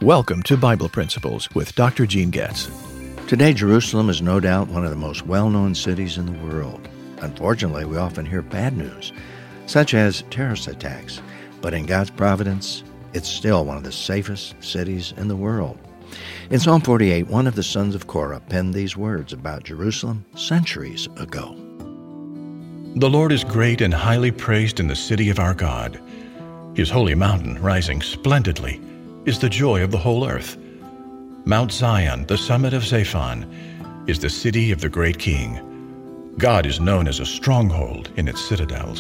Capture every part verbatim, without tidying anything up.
Welcome to Bible Principles with Doctor Gene Getz. Today, Jerusalem is no doubt one of the most well-known cities in the world. Unfortunately, we often hear bad news, such as terrorist attacks. But in God's providence, it's still one of the safest cities in the world. In Psalm forty-eight, one of the sons of Korah penned these words about Jerusalem centuries ago. The Lord is great and highly praised in the city of our God. His holy mountain, rising splendidly, is the joy of the whole earth. Mount Zion, the summit of Zaphon, is the city of the great King. God is known as a stronghold in its citadels.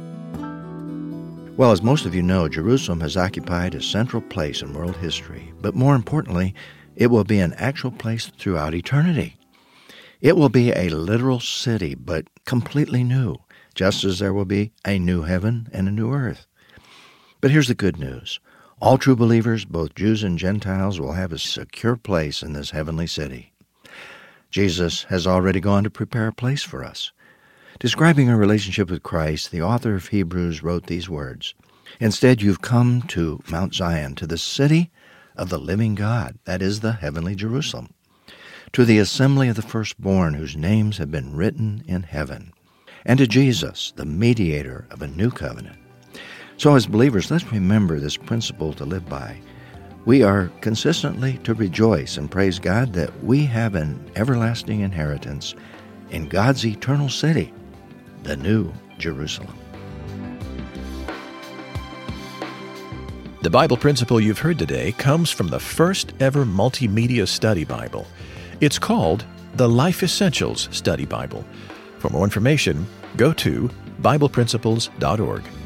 Well, as most of you know, Jerusalem has occupied a central place in world history, but more importantly, it will be an actual place throughout eternity. It will be a literal city, but completely new, just as there will be a new heaven and a new earth. But here's the good news. All true believers, both Jews and Gentiles, will have a secure place in this heavenly city. Jesus has already gone to prepare a place for us. Describing our relationship with Christ, the author of Hebrews wrote these words, "Instead, you've come to Mount Zion, to the city of the living God, that is the heavenly Jerusalem, to the assembly of the firstborn whose names have been written in heaven, and to Jesus, the mediator of a new covenant." So as believers, let's remember this principle to live by. We are consistently to rejoice and praise God that we have an everlasting inheritance in God's eternal city, the New Jerusalem. The Bible principle you've heard today comes from the first ever multimedia study Bible. It's called the Life Essentials Study Bible. For more information, go to Bible Principles dot org.